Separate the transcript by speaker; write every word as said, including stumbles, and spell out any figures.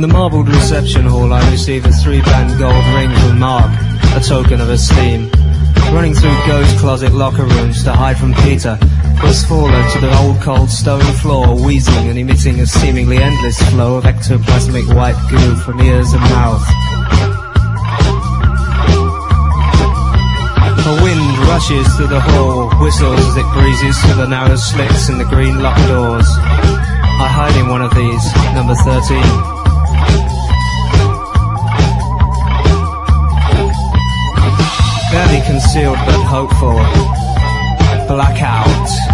Speaker 1: the marbled reception hall I received a three-band gold ring from Mark, a token of esteem. Running through ghost closet locker rooms to hide from Peter, was fallen to the old cold stone floor, wheezing and emitting a seemingly endless flow of ectoplasmic white goo from ears and mouth. A wind rushes through the hall, whistles as it breezes through the narrow slits in the green locked doors. I hide in one of these, number thirteen. Barely concealed but hoped for. Blackout.